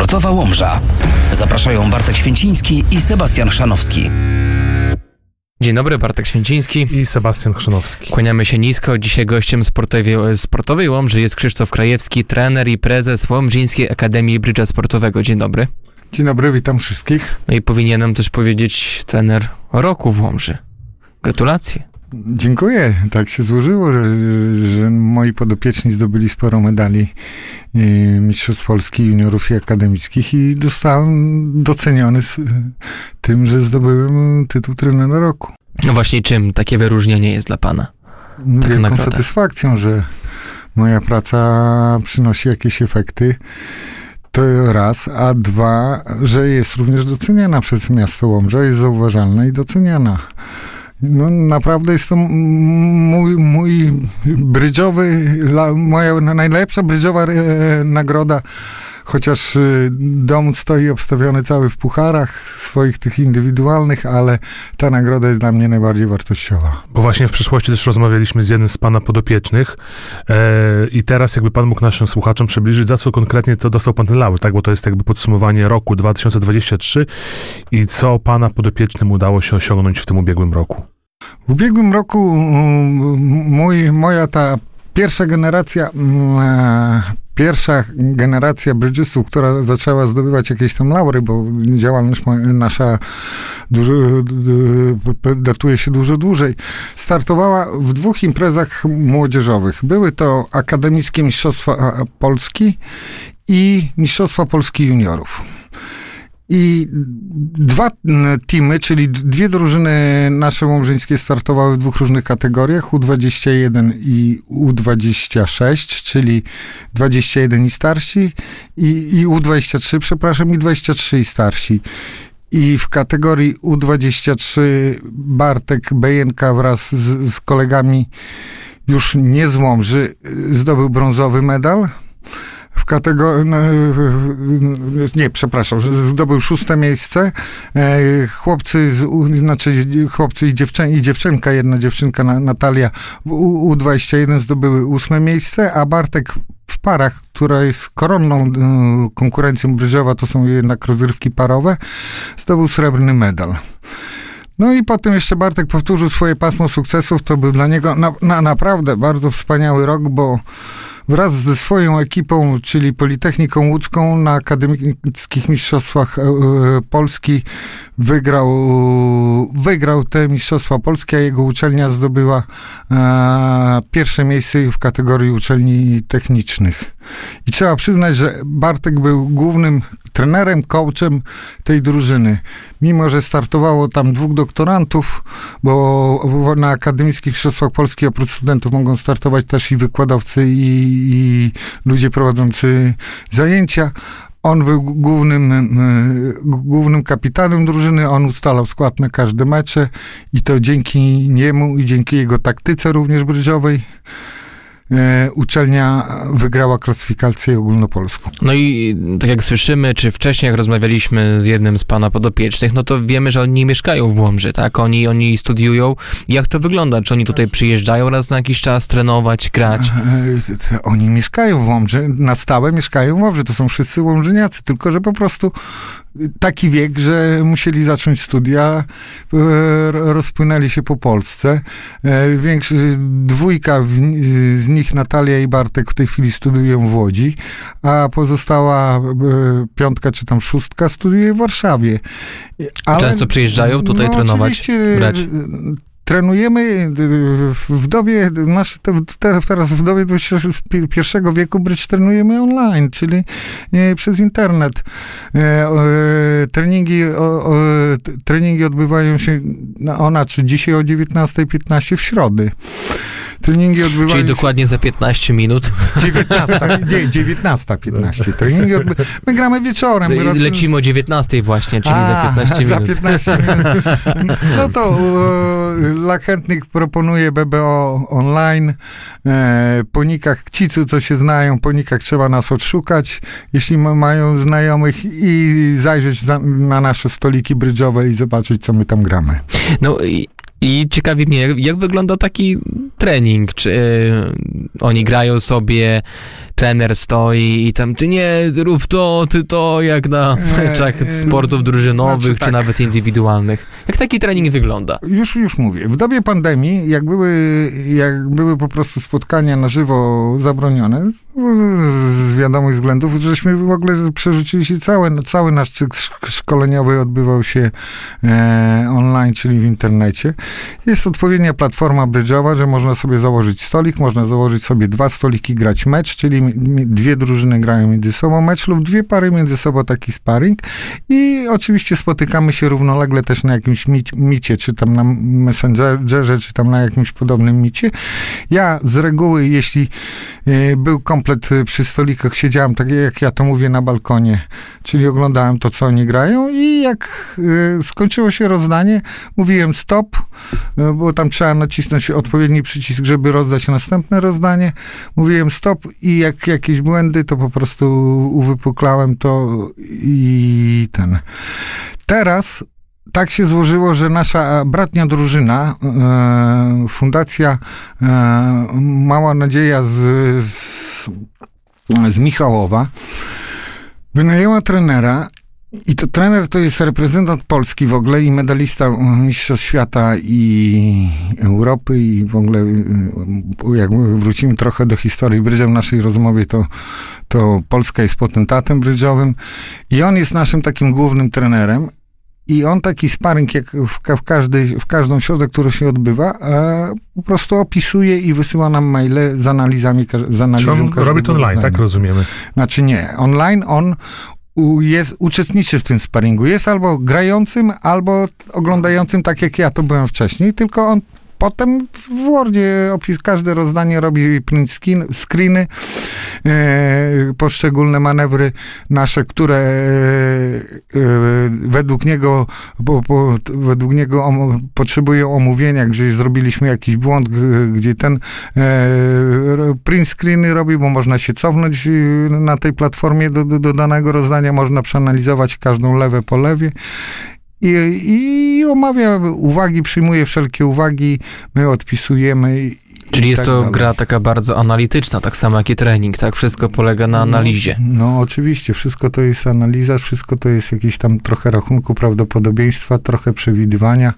Sportowa Łomża. Zapraszają Bartek Święciński i Sebastian Chrzanowski. Dzień dobry, Bartek Święciński i Sebastian Chrzanowski. Kłaniamy się nisko. Dzisiaj gościem Sportowej Łomży jest Krzysztof Krajewski, trener i prezes Łomżyńskiej Akademii Brydża Sportowego. Dzień dobry. Dzień dobry, witam wszystkich. No i powinienem też powiedzieć trener roku w Łomży. Gratulacje. Dziękuję. Tak się złożyło, że moi podopieczni zdobyli sporo medali Mistrzostw Polski, juniorów i akademickich i zostałem doceniony z tym, że zdobyłem tytuł trenera roku. No właśnie, czym takie wyróżnienie jest dla pana? Wielką satysfakcją, że moja praca przynosi jakieś efekty. To raz, a dwa, że jest również doceniana przez miasto Łomża, jest zauważalna i doceniana. No naprawdę jest to mój brydżowy, moja najlepsza brydżowa nagroda, chociaż dom stoi obstawiony cały w pucharach swoich tych indywidualnych, ale ta nagroda jest dla mnie najbardziej wartościowa. Bo właśnie w przeszłości też rozmawialiśmy z jednym z pana podopiecznych i teraz jakby pan mógł naszym słuchaczom przybliżyć, za co konkretnie to dostał pan ten laur, tak? Bo to jest jakby podsumowanie roku 2023 i co pana podopiecznym udało się osiągnąć w tym ubiegłym roku. W ubiegłym roku moja ta pierwsza generacja brydżystów, która zaczęła zdobywać jakieś tam laury, bo działalność nasza datuje się dużo dłużej, startowała w dwóch imprezach młodzieżowych. Były to Akademickie Mistrzostwa Polski i Mistrzostwa Polski Juniorów. I dwa teamy, czyli dwie drużyny nasze łomżyńskie startowały w dwóch różnych kategoriach, U21 i U26, czyli 21 i starsi, i U23, przepraszam, i 23 i starsi. I w kategorii U23 Bartek Bejenka wraz z kolegami już nie z Łomży zdobył brązowy medal. W kategorii, zdobył 6. miejsce. Chłopcy i dziewczynka, jedna dziewczynka, Natalia, U21 zdobyły 8. miejsce, a Bartek w parach, która jest koronną konkurencją brydżowa, to są jednak rozgrywki parowe, zdobył srebrny medal. No i potem jeszcze Bartek powtórzył swoje pasmo sukcesów. To był dla niego naprawdę bardzo wspaniały rok, bo wraz ze swoją ekipą, czyli Politechniką Łódzką, na Akademickich Mistrzostwach Polski wygrał te Mistrzostwa Polskie, a jego uczelnia zdobyła pierwsze miejsce w kategorii uczelni technicznych. I trzeba przyznać, że Bartek był głównym trenerem, coachem tej drużyny. Mimo że startowało tam 2 doktorantów, bo na Akademickich Mistrzostwach Polski oprócz studentów mogą startować też i wykładowcy i ludzie prowadzący zajęcia. On był głównym kapitanem drużyny, on ustalał skład na każde mecze i to dzięki niemu i dzięki jego taktyce również brydżowej uczelnia wygrała klasyfikację ogólnopolską. No i tak jak słyszymy, czy wcześniej jak rozmawialiśmy z jednym z pana podopiecznych, no to wiemy, że oni nie mieszkają w Łomży, tak? Oni studiują. Jak to wygląda? Czy oni tutaj przyjeżdżają raz na jakiś czas trenować, grać? Oni mieszkają w Łomży, na stałe mieszkają w Łomży. To są wszyscy łomżyniacy, tylko że po prostu taki wiek, że musieli zacząć studia, rozpłynęli się po Polsce. Dwójka z nich, Natalia i Bartek, w tej chwili studiują w Łodzi, a pozostała 5 czy tam 6 studiuje w Warszawie. Często przyjeżdżają tutaj trenować, grać? Trenujemy w dobie, teraz w dobie XXI wieku brydż trenujemy online, czyli przez internet. Treningi odbywają się dzisiaj o 19:15 w środę. Treningi odbywają Czyli dokładnie za 15 minut. 19:15. Treningi my gramy wieczorem. Lecimy o 19 właśnie, czyli za 15 minut. Za 15 minut. No to dla chętnych proponuję BBO online. Po nikach Kcicu, co się znają, po nikach trzeba nas odszukać, jeśli mają znajomych, i zajrzeć na nasze stoliki brydżowe i zobaczyć, co my tam gramy. No i I ciekawi mnie, jak wygląda taki trening? Czy oni grają sobie, trener stoi i tam ty nie, rób to, ty to, jak na meczach sportów drużynowych, znaczy, czy tak. nawet indywidualnych. Jak taki trening wygląda? Już mówię. W dobie pandemii, jak były po prostu spotkania na żywo zabronione, z wiadomych względów, żeśmy w ogóle przerzucili się cały nasz cykl szkoleniowy odbywał się online, czyli w internecie. Jest odpowiednia platforma brydżowa, że można sobie założyć stolik, można założyć sobie 2 stoliki, grać mecz, czyli 2 drużyny grają między sobą mecz lub 2 pary między sobą taki sparring i oczywiście spotykamy się równolegle też na jakimś micie, czy tam na Messengerze, czy tam na jakimś podobnym micie. Ja z reguły, jeśli był komplet przy stolikach, siedziałem, tak jak ja to mówię, na balkonie, czyli oglądałem to, co oni grają i jak skończyło się rozdanie, mówiłem stop, bo tam trzeba nacisnąć odpowiedni przycisk, żeby rozdać następne rozdanie. Mówiłem stop i jak jakieś błędy, to po prostu uwypuklałem to i ten. Teraz tak się złożyło, że nasza bratnia drużyna, Fundacja Mała Nadzieja z Michałowa, wynajęła trenera. I to trener to jest reprezentant Polski w ogóle i medalista Mistrzostw Świata i Europy i w ogóle jak wrócimy trochę do historii brydża w naszej rozmowie, to Polska jest potentatem brydżowym i on jest naszym takim głównym trenerem i on taki sparring jak w każdą środę, która się odbywa, po prostu opisuje i wysyła nam maile z analizą Czy on robi to online, tak rozumiemy? Znaczy nie, online on uczestniczy w tym sparingu. Jest albo grającym, albo oglądającym, tak jak ja to byłem wcześniej, tylko on potem w Wordzie każde rozdanie robi print screeny, poszczególne manewry nasze, które według niego potrzebują omówienia, gdzie zrobiliśmy jakiś błąd, gdzie ten print screeny robi, bo można się cofnąć na tej platformie do danego rozdania, można przeanalizować każdą lewę po lewie. I omawia uwagi, przyjmuje wszelkie uwagi, my odpisujemy. Czyli jest tak to dalej. gra taka bardzo analityczna, tak samo jak i trening, tak? Wszystko polega na analizie. No oczywiście, wszystko to jest analiza, wszystko to jest jakieś tam trochę rachunku prawdopodobieństwa, trochę przewidywania,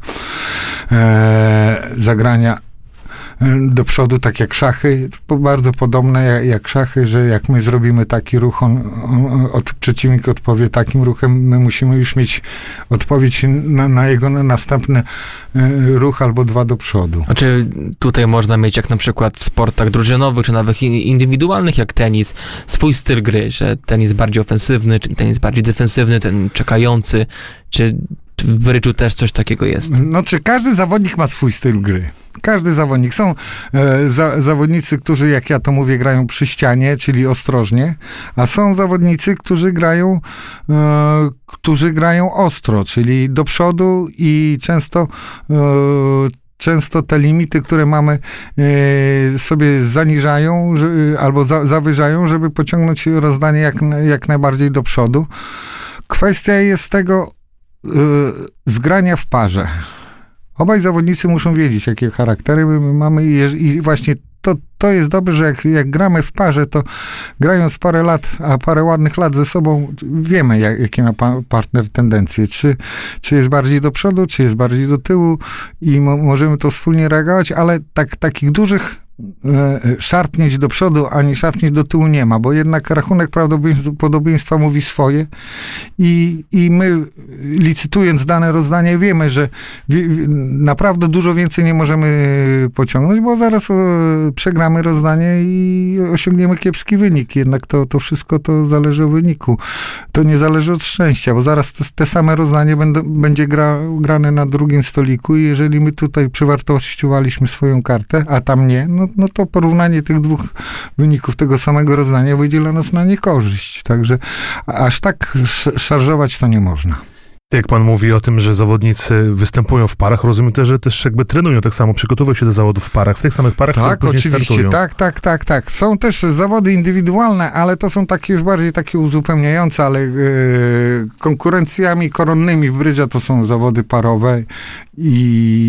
zagrania do przodu, tak jak szachy, bardzo podobne jak szachy, że jak my zrobimy taki ruch, przeciwnik odpowie takim ruchem, my musimy już mieć odpowiedź na jego następny ruch albo 2 do przodu. A czy tutaj można mieć, jak na przykład w sportach drużynowych, czy nawet indywidualnych, jak tenis, swój styl gry, że ten jest bardziej ofensywny, czy ten jest bardziej defensywny, ten czekający, czy w brydżu też coś takiego jest? Znaczy, każdy zawodnik ma swój styl gry. Każdy zawodnik. Są zawodnicy, którzy, jak ja to mówię, grają przy ścianie, czyli ostrożnie, a są zawodnicy, którzy grają ostro, czyli do przodu i często te limity, które mamy, sobie zaniżają albo zawyżają, żeby pociągnąć rozdanie jak najbardziej do przodu. Kwestia jest tego zgrania w parze. Obaj zawodnicy muszą wiedzieć, jakie charaktery my mamy i właśnie to jest dobre, że jak gramy w parze, to grając parę lat, a parę ładnych lat ze sobą, wiemy, jakie ma partner tendencje. Czy jest bardziej do przodu, czy jest bardziej do tyłu i możemy to wspólnie reagować, ale takich dużych szarpnięć do przodu, ani szarpnięć do tyłu nie ma, bo jednak rachunek prawdopodobieństwa mówi swoje i my, licytując dane rozdanie, wiemy, że naprawdę dużo więcej nie możemy pociągnąć, bo zaraz przegramy rozdanie i osiągniemy kiepski wynik. Jednak to wszystko to zależy od wyniku. To nie zależy od szczęścia, bo zaraz te same rozdanie będzie grane na drugim stoliku i jeżeli my tutaj przewartościowaliśmy swoją kartę, a tam nie, no to porównanie tych 2 wyników tego samego rozdania wyjdzie dla nas na niekorzyść. Także aż tak szarżować to nie można. Jak pan mówi o tym, że zawodnicy występują w parach, rozumiem też, że też jakby trenują tak samo, przygotowują się do zawodów w parach, w tych samych parach, tak, które oczywiście, startują. tak. Są też zawody indywidualne, ale to są takie już bardziej takie uzupełniające, ale konkurencjami koronnymi w brydża to są zawody parowe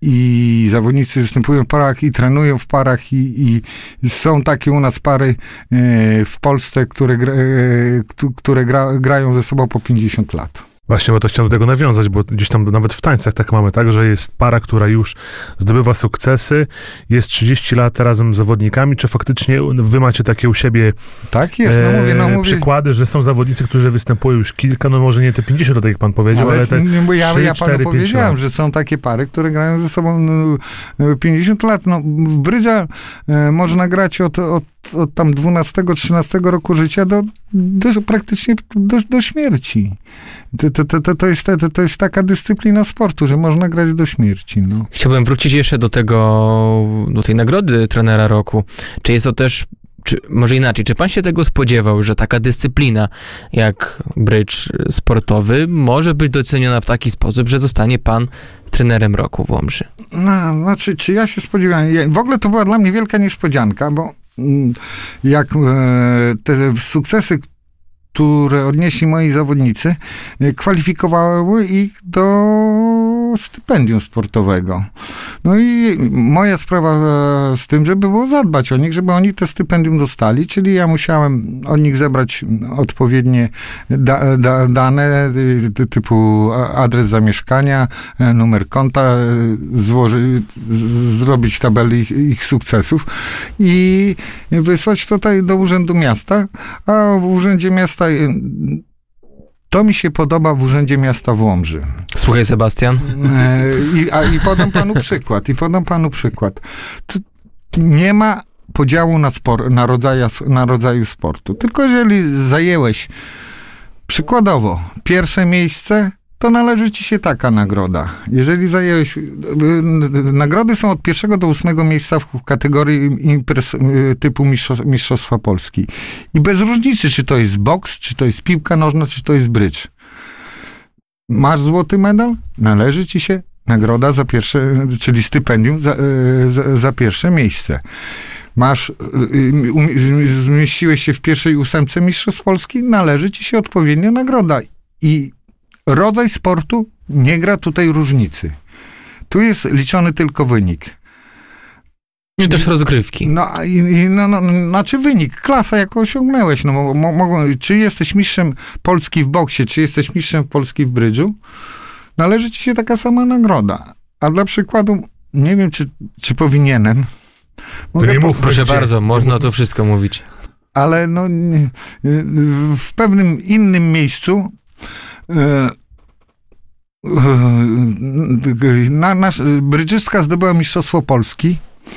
i zawodnicy występują w parach i trenują w parach i są takie u nas pary w Polsce, które grają ze sobą po 50 lat. Właśnie, bo to chciałem do tego nawiązać, bo gdzieś tam nawet w tańcach tak mamy, tak, że jest para, która już zdobywa sukcesy, jest 30 lat razem z zawodnikami, czy faktycznie wy macie takie u siebie tak jest, mówię. Przykłady, że są zawodnicy, którzy występują już kilka, no może nie te 50, tak jak pan powiedział, ale te 3, ja 4, panu 5 powiedziałem, lat. że są takie pary, które grają ze sobą 50 lat. No, w brydża można grać od tam 12-13 roku życia praktycznie do śmierci. To jest taka dyscyplina sportu, że można grać do śmierci. No. Chciałbym wrócić jeszcze do tej nagrody trenera roku. Czy jest to też, może inaczej, czy pan się tego spodziewał, że taka dyscyplina jak brydż sportowy może być doceniona w taki sposób, że zostanie pan trenerem roku w Łomży? No, znaczy, czy ja się spodziewałem? W ogóle to była dla mnie wielka niespodzianka, bo jak te sukcesy, które odnieśli moi zawodnicy, kwalifikowały ich do stypendium sportowego. No i moja sprawa z tym, żeby było zadbać o nich, żeby oni te stypendium dostali, czyli ja musiałem od nich zebrać odpowiednie dane typu adres zamieszkania, numer konta, zrobić tabelę ich sukcesów i wysłać tutaj do Urzędu Miasta, a w Urzędzie Miasta to mi się podoba w Urzędzie Miasta w Łomży. Słuchaj, Sebastian. I podam panu przykład. Tu nie ma podziału na rodzaju sportu. Tylko jeżeli zajęłeś przykładowo pierwsze miejsce, to należy ci się taka nagroda. Jeżeli zajęłeś... Nagrody są od 1. do 8 miejsca w kategorii imprez typu Mistrzostwa Polski. I bez różnicy, czy to jest boks, czy to jest piłka nożna, czy to jest brydż. Masz złoty medal, należy ci się nagroda za pierwsze, czyli stypendium za pierwsze miejsce. Zmieściłeś się w pierwszej 8 Mistrzostw Polski, należy ci się odpowiednia nagroda. I rodzaj sportu nie gra tutaj różnicy. Tu jest liczony tylko wynik. I też rozgrywki. Znaczy wynik, klasa, jaką osiągnąłeś. Czy jesteś mistrzem Polski w boksie, czy jesteś mistrzem Polski w brydżu, należy ci się taka sama nagroda. A dla przykładu, nie wiem, czy powinienem. Proszę bardzo, można to wszystko mówić. Ale w pewnym innym miejscu brydżystka zdobyła Mistrzostwo Polski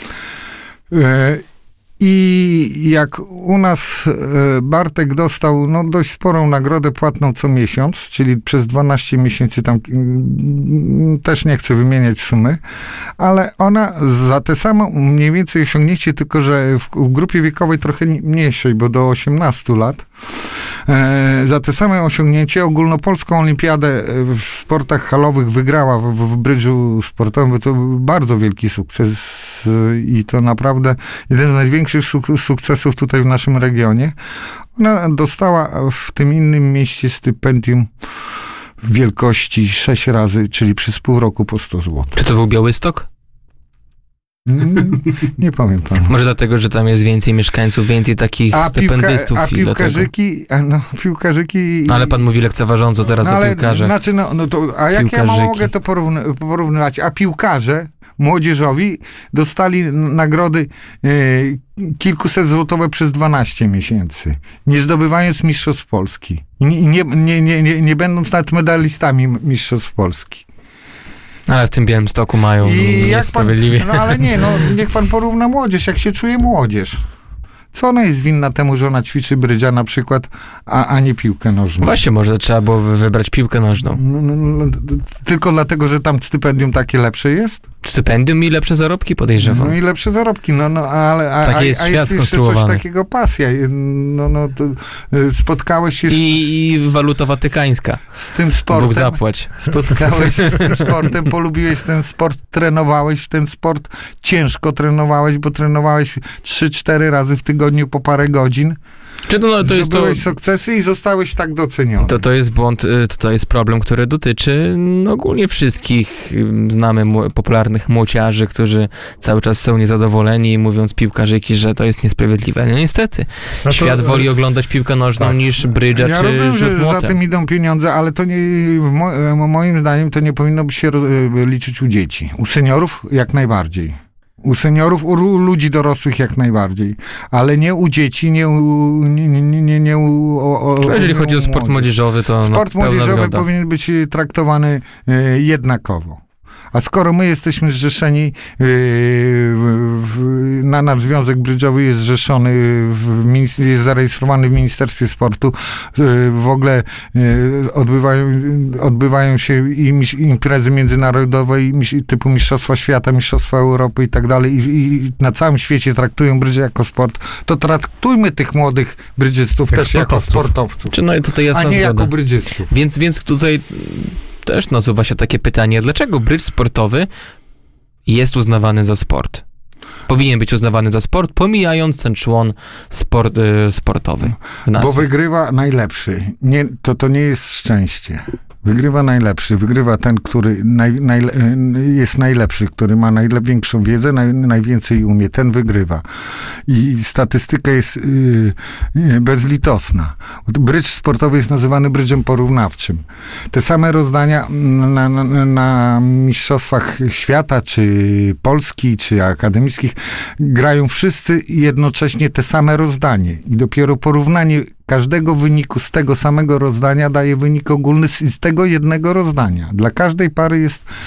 i jak u nas Bartek dostał dość sporą nagrodę płatną co miesiąc, czyli przez 12 miesięcy tam też nie chcę wymieniać sumy, ale ona za te samo mniej więcej osiągnięcie, tylko że w grupie wiekowej trochę mniejszej, bo do 18 lat, za te same osiągnięcie ogólnopolską olimpiadę w sportach halowych wygrała w brydżu sportowym, bo to był bardzo wielki sukces i to naprawdę jeden z największych sukcesów tutaj w naszym regionie. Ona dostała w tym innym mieście stypendium wielkości 6 razy, czyli przez pół roku po 100 zł. Czy to był Białystok? Nie powiem panu. Może dlatego, że tam jest więcej mieszkańców, więcej takich stypendystów. Piłkarzyki... Ale pan mówi lekceważąco teraz o piłkarzach. Znaczy, jak ja mogę to porównywać? A piłkarze młodzieżowi dostali nagrody kilkuset-złotowe przez 12 miesięcy, nie zdobywając Mistrzostw Polski. Nie będąc nawet medalistami Mistrzostw Polski. Ale w tym Białymstoku mają niesprawiedliwie. Ale niech pan porówna młodzież, jak się czuje młodzież. Co ona jest winna temu, że ona ćwiczy brydża na przykład, a nie piłkę nożną? Właśnie, może trzeba było wybrać piłkę nożną. Tylko dlatego, że tam stypendium takie lepsze jest? Stypendium i lepsze zarobki, podejrzewam. I lepsze zarobki, ale takie jest świat jeszcze coś takiego pasja. Spotkałeś się i waluta watykańska. Z tym sportem. Bóg zapłać. Spotkałeś się z tym sportem, polubiłeś ten sport, trenowałeś ten sport, ciężko trenowałeś, bo trenowałeś 3-4 razy w tygodniu po parę godzin. Czy to jest Zdobyłeś sukcesy i zostałeś tak doceniony. To jest błąd, to jest problem, który dotyczy ogólnie wszystkich. Znamy popularnych młociarzy, którzy cały czas są niezadowoleni, mówiąc piłkarzyki, że to jest niesprawiedliwe. No niestety. Świat woli oglądać piłkę nożną niż brydża czy rozumiem, rzut że młotem. za tym idą pieniądze, ale to nie, moim zdaniem to nie powinno by się liczyć u dzieci. U seniorów jak najbardziej. U seniorów, u ludzi dorosłych jak najbardziej, ale nie u dzieci, Jeżeli chodzi o sport młodzieżowy, to sport młodzieżowy powinien być traktowany jednakowo. A skoro my jesteśmy zrzeszeni, nasz związek brydżowy jest zrzeszony, jest zarejestrowany w Ministerstwie Sportu, w ogóle odbywają się imprezy międzynarodowe typu Mistrzostwa Świata, Mistrzostwa Europy i tak dalej i na całym świecie traktują brydżę jako sport, to traktujmy tych młodych brydżystów też jako sportowców, tutaj jasna a nie zgoda. jako brydżystów. Więc tutaj też nasuwa się takie pytanie, dlaczego brydż sportowy jest uznawany za sport? Powinien być uznawany za sport, pomijając ten człon sportowy w nazwie. Bo wygrywa najlepszy. To nie jest szczęście. Wygrywa najlepszy, wygrywa ten, który jest najlepszy, który ma największą wiedzę, najwięcej umie, ten wygrywa. I statystyka jest bezlitosna. Brydż sportowy jest nazywany brydżem porównawczym. Te same rozdania na mistrzostwach świata, czy Polski, czy akademickich grają wszyscy jednocześnie te same rozdanie. I dopiero porównanie każdego wyniku z tego samego rozdania daje wynik ogólny z tego jednego rozdania. Dla każdej pary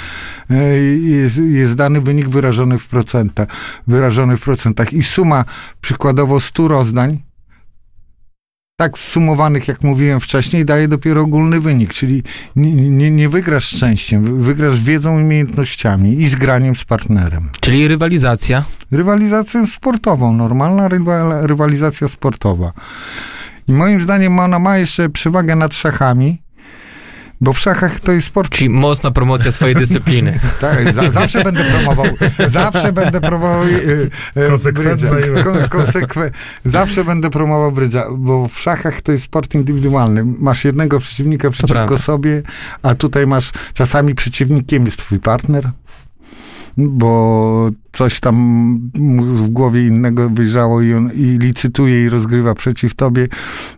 jest dany wynik wyrażony w procentach. I suma przykładowo 100 rozdań, tak zsumowanych, jak mówiłem wcześniej, daje dopiero ogólny wynik. Czyli nie wygrasz szczęściem, wygrasz wiedzą i umiejętnościami i zgraniem z partnerem. Czyli rywalizacja? Rywalizacją sportową, normalna rywalizacja sportowa. I moim zdaniem ona ma jeszcze przewagę nad szachami, bo w szachach to jest sport... Czyli mocna promocja swojej dyscypliny. Tak, zawsze będę promował zawsze będę promował brydża, bo w szachach to jest sport indywidualny. Masz jednego przeciwnika przeciwko sobie, a tutaj masz, czasami przeciwnikiem jest twój partner, bo coś tam mu w głowie innego wyjrzało i licytuje i rozgrywa przeciw tobie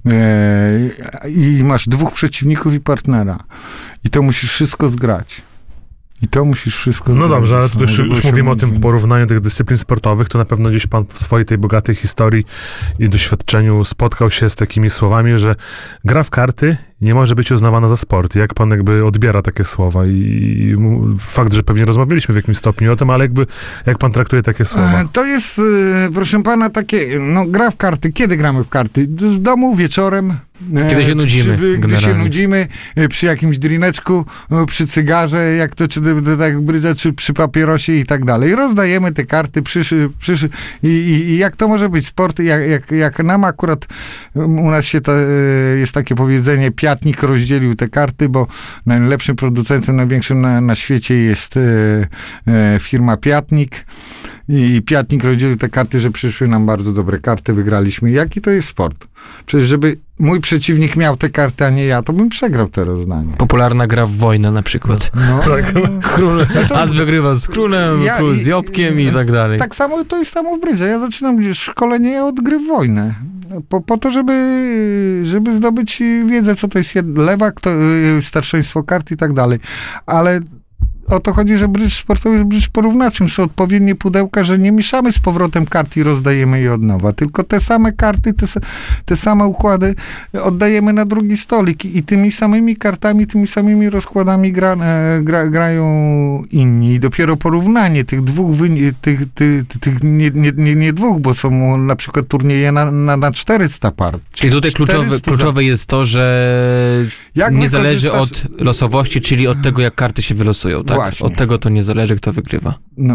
i masz dwóch przeciwników i partnera. I to musisz wszystko zgrać. No dobrze, ale tu już mówimy o tym porównaniu tych dyscyplin sportowych, to na pewno gdzieś pan w swojej tej bogatej historii i doświadczeniu spotkał się z takimi słowami, że gra w karty nie może być uznawana za sport. Jak pan jakby odbiera takie słowa i fakt, że pewnie rozmawialiśmy w jakimś stopniu o tym, ale jak pan traktuje takie słowa? To jest, proszę pana, takie, gra w karty. Kiedy gramy w karty? Z domu, wieczorem. Kiedy się nudzimy. Gdy się nudzimy, przy jakimś drineczku, przy cygarze, jak to, czy tak brydża, czy przy papierosie i tak dalej. Rozdajemy te karty, i jak to może być sport? Jak nam akurat, u nas jest takie powiedzenie, Piatnik rozdzielił te karty, bo najlepszym producentem, największym na świecie jest firma Piatnik. I Piatnik rozdzielił te karty, że przyszły nam bardzo dobre karty, wygraliśmy. Jaki to jest sport? Przecież żeby mój przeciwnik miał te karty, a nie ja, to bym przegrał te rozdanie. Popularna gra w wojnę na przykład. Król, as wygrywa z królem, król z jobkiem i tak dalej. Tak samo, to jest samo w brydże. Ja zaczynam szkolenie od gry w wojnę. Po to, żeby zdobyć wiedzę, co to jest lewak, to starszeństwo kart i tak dalej. Ale o to chodzi, że brydż sportowy jest brydż porównawczym. Są odpowiednie pudełka, że nie mieszamy z powrotem kart i rozdajemy je od nowa. Tylko te same karty, te same układy oddajemy na drugi stolik i tymi samymi kartami, tymi samymi rozkładami grają inni. I dopiero porównanie tych dwóch, nie dwóch, bo są na przykład turnieje na 400 par. Czyli tutaj kluczowe jest to, że nie zależy od losowości, czyli od tego, jak karty się wylosują, tak? Właśnie. Od tego to nie zależy, kto wygrywa.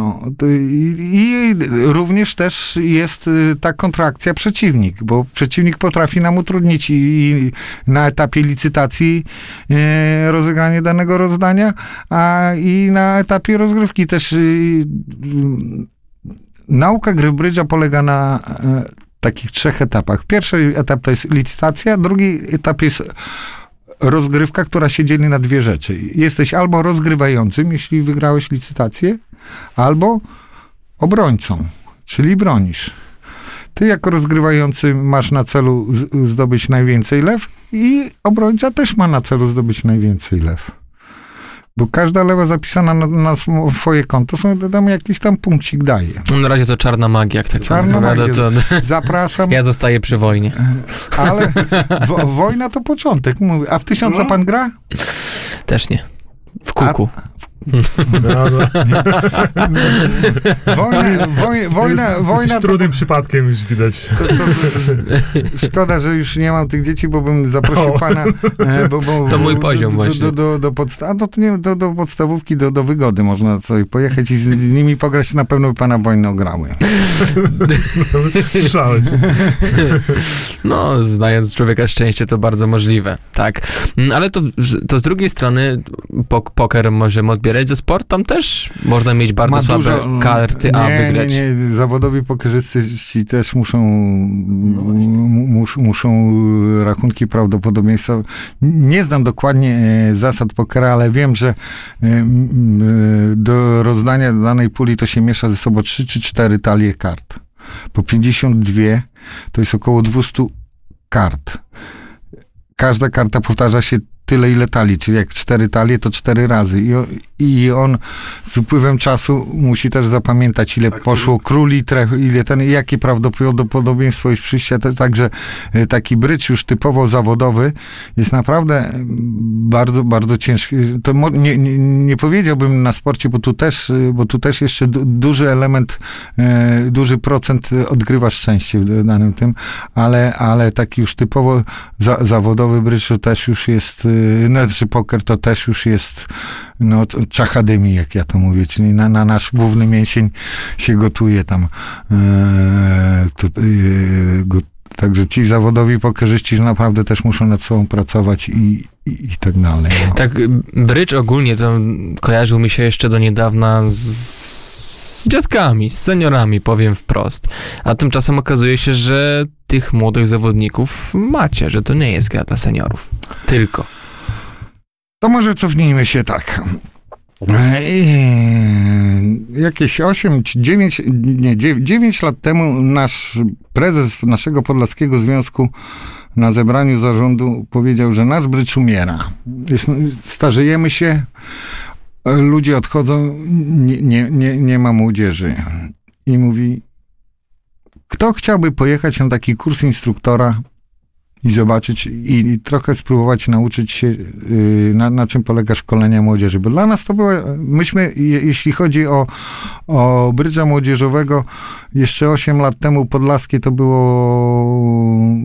I również też jest ta kontrakcja przeciwnik, bo przeciwnik potrafi nam utrudnić i na etapie licytacji rozegranie danego rozdania, a i na etapie rozgrywki też nauka gry w brydża polega na takich 3 etapach. Pierwszy etap to jest licytacja, drugi etap jest rozgrywka, która się dzieli na 2 rzeczy. Jesteś albo rozgrywającym, jeśli wygrałeś licytację, albo obrońcą, czyli bronisz. Ty jako rozgrywający masz na celu zdobyć najwięcej lew i obrońca też ma na celu zdobyć najwięcej lew. Bo każda lewa zapisana na swoje konto tam jakiś tam punkcik daje. Na razie to czarna magia, jak tak Czarna magia. To Zapraszam. ja zostaję przy wojnie. Ale wojna to początek. Mówię. A w 1000 pan gra? Też nie. W kuku. Wojna z trudnym przypadkiem już widać. Szkoda, że już nie mam tych dzieci, bo bym zaprosił pana. To mój poziom właśnie. Do podstawówki, do wygody można sobie pojechać i z nimi pograć, na pewno by pana wojny ograły. Słyszałeś. No, znając człowieka szczęście, to bardzo możliwe, tak. Ale to z drugiej strony poker możemy odbierać za sport, tam też można mieć bardzo słabe karty, a wygrać. Nie, zawodowi pokerzyści też muszą rachunki prawdopodobieństwa. Nie znam dokładnie zasad pokera, ale wiem, że do rozdania danej puli to się miesza ze sobą 3 czy 4 talie kart. Po 52 to jest około 200 kart. Każda karta powtarza się tyle, ile talii, czyli jak 4 talie, to 4 razy. I on z upływem czasu musi też zapamiętać, ile poszło króli, jakie prawdopodobieństwo jest przyjścia. Także taki brydż już typowo zawodowy jest naprawdę bardzo, bardzo ciężki. To nie powiedziałbym na sporcie, bo tu też jeszcze duży element, duży procent odgrywa szczęście w danym tym, ale taki już typowo zawodowy brydż to też już jest, znaczy poker to też już jest czachademii, jak ja to mówię, czyli na nasz główny mięsień się gotuje tam. Także ci zawodowi pokerzyści naprawdę też muszą nad sobą pracować i tak dalej. No. Tak, brydż ogólnie to kojarzył mi się jeszcze do niedawna z dziadkami, z seniorami, powiem wprost. A tymczasem okazuje się, że tych młodych zawodników macie, że to nie jest gra dla seniorów. Tylko. To może cofnijmy się tak. Jakieś 9 lat temu nasz prezes naszego Podlaskiego Związku na zebraniu zarządu powiedział, że nasz brydż umiera. Starzejemy się, ludzie odchodzą, nie ma młodzieży. I mówi, kto chciałby pojechać na taki kurs instruktora i zobaczyć i trochę spróbować nauczyć się, na czym polega szkolenie młodzieży. Bo dla nas to było, myśmy, jeśli chodzi o brydża młodzieżowego, jeszcze 8 lat temu Podlaskie to było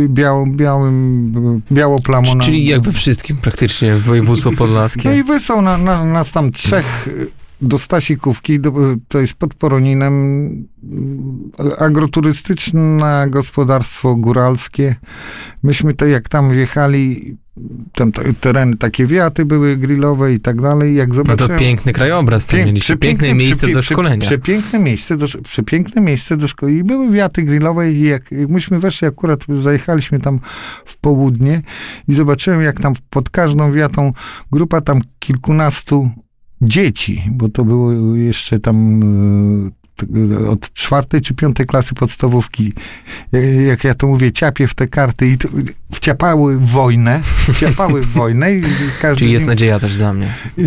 biało plamo. Czyli jak we wszystkim praktycznie województwo podlaskie. No i wysłał nas tam 3 do Stasikówki, to jest pod Poroninem, agroturystyczne gospodarstwo góralskie. Myśmy to, jak tam wjechali, tam tereny, takie wiaty były grillowe i tak dalej. Jak zobaczyłem, no to piękny krajobraz tam mieliście, piękne miejsce do szkolenia. Przepiękne miejsce do szkolenia. I były wiaty grillowe i jak myśmy weszli, akurat zajechaliśmy tam w południe i zobaczyłem, jak tam pod każdą wiatą grupa tam kilkunastu dzieci, bo to było jeszcze tam od 4. czy 5. klasy podstawówki, jak ja to mówię, ciapie w te karty i wciapały w wojnę i Czyli jest nadzieja też dla mnie.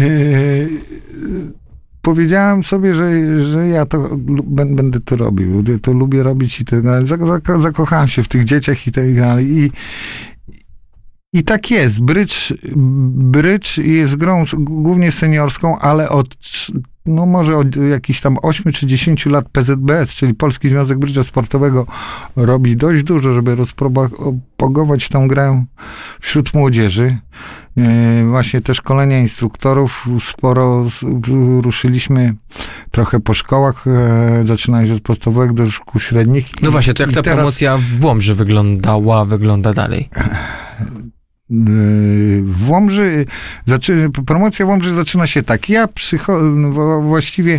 Powiedziałem sobie, że ja to będę to robił, to lubię robić i tak dalej. Zakochałem się w tych dzieciach i tak dalej. I tak jest. Brydż jest grą głównie seniorską, ale może od jakichś tam 8 czy 10 lat PZBS, czyli Polski Związek Brydża Sportowego, robi dość dużo, żeby rozpropagować tą grę wśród młodzieży. Właśnie te szkolenia instruktorów sporo ruszyliśmy trochę po szkołach, zaczynając od podstawówek do szkół średnich. No właśnie, to jak ta promocja w Łomży wygląda dalej? W Łomży, promocja w Łomży zaczyna się tak. Ja właściwie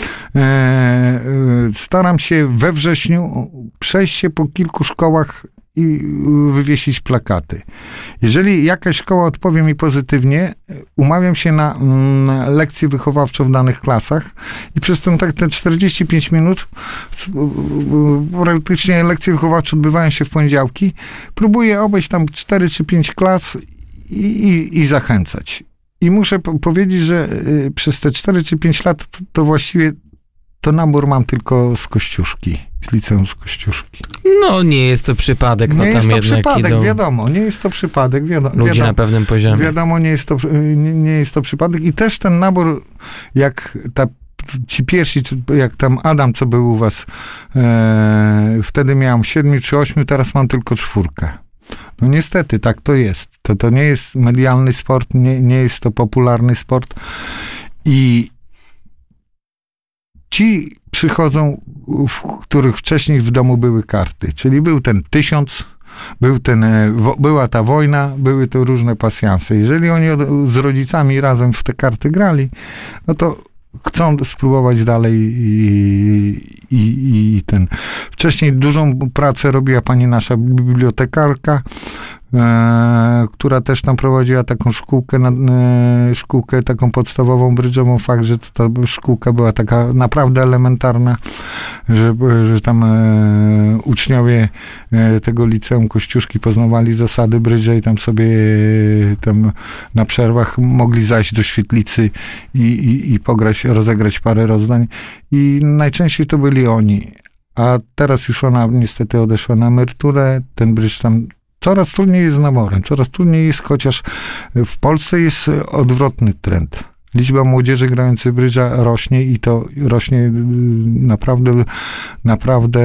staram się we wrześniu przejść się po kilku szkołach i wywiesić plakaty. Jeżeli jakaś szkoła odpowie mi pozytywnie, umawiam się na lekcję wychowawczą w danych klasach i przez te 45 minut praktycznie lekcje wychowawcze odbywają się w poniedziałki. Próbuję obejść tam 4 czy 5 klas i zachęcać. I muszę powiedzieć, że przez te 4 czy 5 lat to właściwie to nabór mam tylko z Kościuszki, z liceum z Kościuszki. No, nie jest to przypadek. No, nie tam jest to jednak przypadek, idą wiadomo, nie jest to przypadek, ludzie na pewnym poziomie. Wiadomo, nie jest to przypadek i też ten nabór, jak ci pierwsi, jak tam Adam, co był u was, wtedy miałem 7 czy 8, teraz mam tylko 4. No niestety, tak to jest. To nie jest medialny sport, nie jest to popularny sport i ci przychodzą, w których wcześniej w domu były karty, czyli był ten 1000, była ta wojna, były to różne pasjanse. Jeżeli oni z rodzicami razem w te karty grali, no to chcą spróbować dalej i ten. Wcześniej dużą pracę robiła pani nasza bibliotekarka, która też tam prowadziła taką szkółkę taką podstawową brydżową. Fakt, że ta szkółka była taka naprawdę elementarna, że tam uczniowie tego liceum Kościuszki poznawali zasady brydża i tam sobie tam na przerwach mogli zajść do świetlicy i pograć, rozegrać parę rozdań. I najczęściej to byli oni. A teraz już ona niestety odeszła na emeryturę. Ten brydż tam coraz trudniej jest z naborem, coraz trudniej jest, chociaż w Polsce jest odwrotny trend. Liczba młodzieży grającej brydża rośnie i to rośnie naprawdę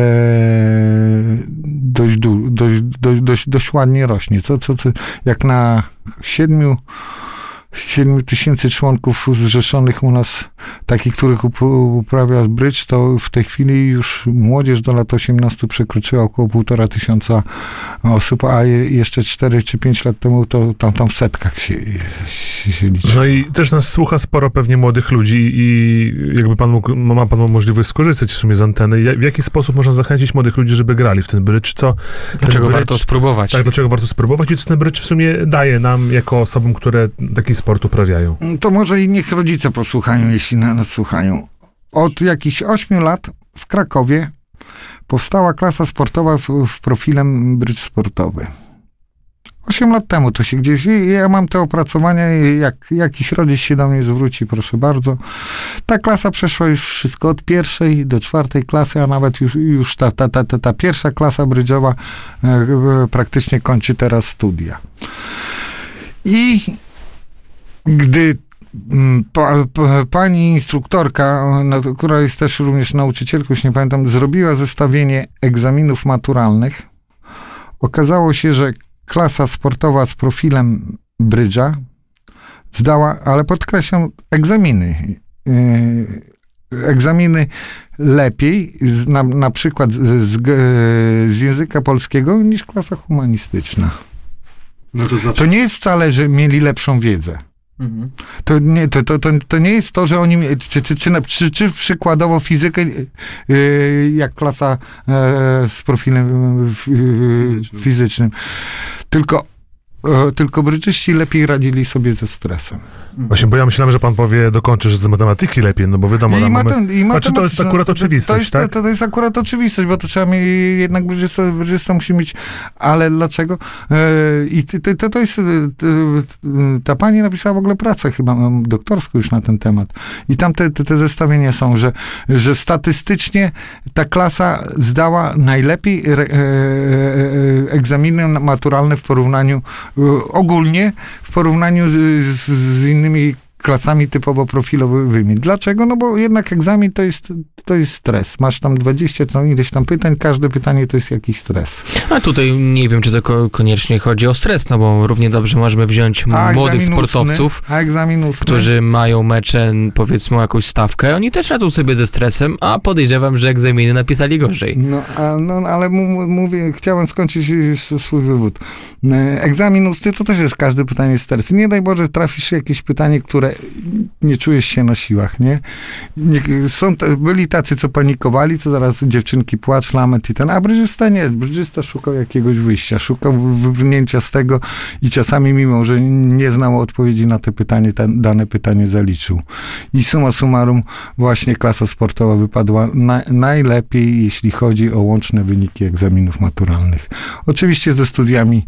dość ładnie rośnie. Jak na 7 tysięcy członków zrzeszonych u nas, takich, których uprawia brydż, to w tej chwili już młodzież do lat 18 przekroczyła około 1500 osób, a jeszcze 4 czy 5 lat temu to tam w setkach się liczy. No i też nas słucha sporo pewnie młodych ludzi i jakby ma pan możliwość skorzystać w sumie z anteny. W jaki sposób można zachęcić młodych ludzi, żeby grali w ten brydż? Dlaczego warto spróbować? Tak, dlaczego warto spróbować i co ten brydż w sumie daje nam jako osobom, które taki sport uprawiają? To może i niech rodzice posłuchają, jeśli nas słuchają. Od jakichś 8 lat w Krakowie powstała klasa sportowa w profilem brydż sportowy. 8 lat temu to się gdzieś... Ja mam te opracowania, jak jakiś rodzic się do mnie zwróci, proszę bardzo. Ta klasa przeszła już wszystko od 1. do 4. klasy, a nawet już ta pierwsza klasa brydżowa praktycznie kończy teraz studia. I gdy pani instruktorka, która jest też również nauczycielką, już nie pamiętam, zrobiła zestawienie egzaminów maturalnych, okazało się, że klasa sportowa z profilem brydża zdała, ale podkreślam, egzaminy lepiej, na przykład z języka polskiego, niż klasa humanistyczna. No to nie jest wcale, że mieli lepszą wiedzę. Mhm. To nie jest to, że oni, czy przykładowo fizykę, jak klasa z profilem fizycznym. Tylko brydżyści lepiej radzili sobie ze stresem. Właśnie, bo ja myślałem, że pan powie, dokończy, że z matematyki lepiej, no bo wiadomo, znaczy to jest akurat oczywistość, tak? To jest akurat oczywistość, bo to trzeba mieć, jednak brydżysta musi mieć, ale dlaczego? I to jest, ta pani napisała w ogóle pracę, chyba doktorską już na ten temat. I tam te zestawienia są, że statystycznie ta klasa zdała najlepiej egzaminy maturalne w porównaniu ogólnie w porównaniu z innymi klasami typowo profilowymi. Dlaczego? No bo jednak egzamin to jest stres. Masz tam 20, ileś tam pytań, każde pytanie to jest jakiś stres. A tutaj nie wiem, czy to koniecznie chodzi o stres, no bo równie dobrze możemy wziąć młodych sportowców, którzy mają mecze, powiedzmy, jakąś stawkę. Oni też radzą sobie ze stresem, a podejrzewam, że egzaminy napisali gorzej. Ale mówię, chciałem skończyć swój wywód. Egzamin ustny to też jest każde pytanie stres. Nie daj Boże, trafisz jakieś pytanie, które nie czujesz się na siłach, nie? Byli tacy, co panikowali, co zaraz dziewczynki płacz, lament i ten, a brydżysta nie. Brydżysta szukał jakiegoś wyjścia, szukał wybrnięcia z tego i czasami, mimo że nie znał odpowiedzi na te pytanie, dane pytanie zaliczył. I summa summarum właśnie klasa sportowa wypadła najlepiej, jeśli chodzi o łączne wyniki egzaminów maturalnych. Oczywiście ze studiami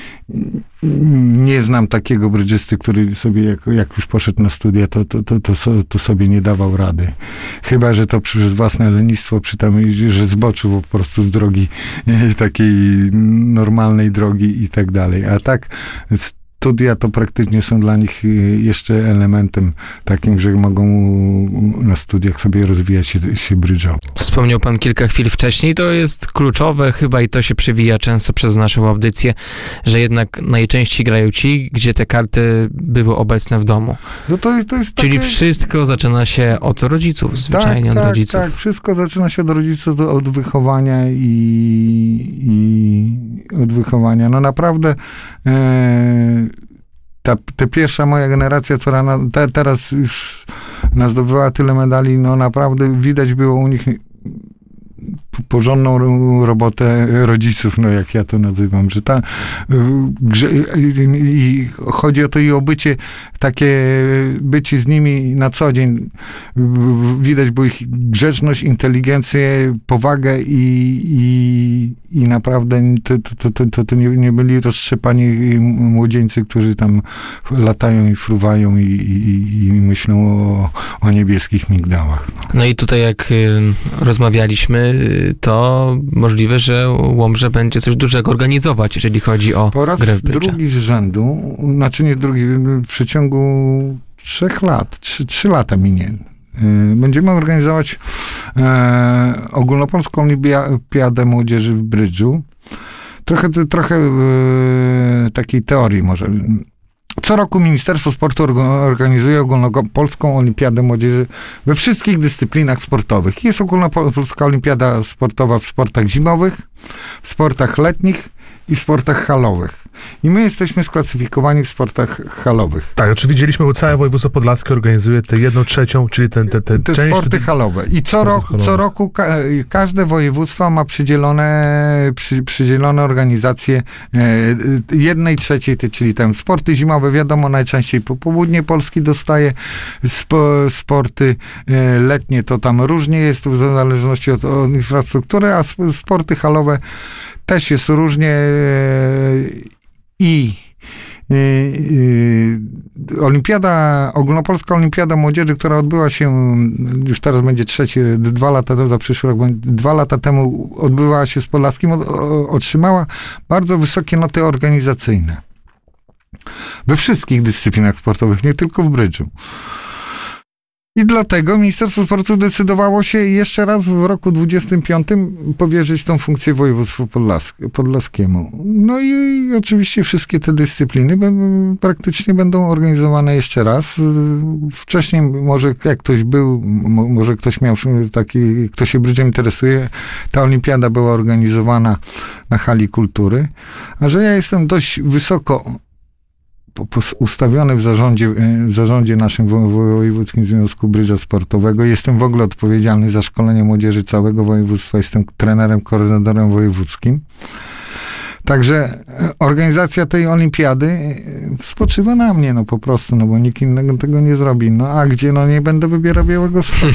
nie znam takiego brydżysty, który sobie, jak już poszedł na studia, to sobie nie dawał rady. Chyba że to przez własne lenistwo, że zboczył po prostu z drogi, takiej normalnej drogi i tak dalej. A tak studia to praktycznie są dla nich jeszcze elementem takim, że mogą na studiach sobie rozwijać się brydżą. Wspomniał pan kilka chwil wcześniej, to jest kluczowe chyba i to się przewija często przez naszą audycję, że jednak najczęściej grają ci, gdzie te karty były obecne w domu. No to jest Czyli wszystko zaczyna się od rodziców, zwyczajnie od rodziców. Tak, wszystko zaczyna się od rodziców, od wychowania i od wychowania. No naprawdę ta pierwsza moja generacja, która teraz już zdobyła tyle medali, no naprawdę widać było u nich porządną robotę rodziców, no jak ja to nazywam, że i chodzi o to i o bycie z nimi na co dzień. Widać było ich grzeczność, inteligencję, powagę i naprawdę to nie byli roztrzepani młodzieńcy, którzy tam latają i fruwają i myślą o niebieskich migdałach. No i tutaj jak rozmawialiśmy, to możliwe, że Łomża będzie coś dużego organizować, jeżeli chodzi o grę w brydża. Po raz drugi z rzędu, znaczy nie drugi, w przeciągu 3 lat, 3 lata minie. Będziemy organizować ogólnopolską olimpiadę młodzieży w brydżu. Trochę takiej teorii może. Co roku Ministerstwo Sportu organizuje ogólnopolską olimpiadę młodzieży we wszystkich dyscyplinach sportowych. Jest ogólnopolska olimpiada sportowa w sportach zimowych, w sportach letnich i w sportach halowych. I my jesteśmy sklasyfikowani w sportach halowych. Tak, oczywiście widzieliśmy, bo całe województwo podlaskie organizuje tę 1/3, czyli te część... sporty halowe. I co roku każde województwo ma przydzielone organizacje 1/3, czyli tam sporty zimowe, wiadomo, najczęściej południe Polski dostaje, sporty letnie to tam różnie jest, w zależności od infrastruktury, a sporty halowe też jest różnie ogólnopolska olimpiada młodzieży, która odbyła się, już teraz będzie 2 lata temu, za przyszły rok, 2 lata temu odbywała się z Podlaskim, otrzymała bardzo wysokie noty organizacyjne. We wszystkich dyscyplinach sportowych, nie tylko w brydżu. I dlatego Ministerstwo Sportu zdecydowało się jeszcze raz w roku 25 powierzyć tą funkcję województwu podlaskiemu. No i oczywiście wszystkie te dyscypliny praktycznie będą organizowane jeszcze raz. Wcześniej może jak ktoś był, może ktoś miał taki, kto się brydżem interesuje, ta olimpiada była organizowana na hali kultury, a że ja jestem dość wysoko ustawiony w zarządzie naszym Wojewódzkim Związku Brydża Sportowego. Jestem w ogóle odpowiedzialny za szkolenie młodzieży całego województwa. Jestem trenerem, koordynatorem wojewódzkim. Także organizacja tej olimpiady spoczywa na mnie, no po prostu, no bo nikt innego tego nie zrobi. No a gdzie? No nie będę wybierał białego sportu.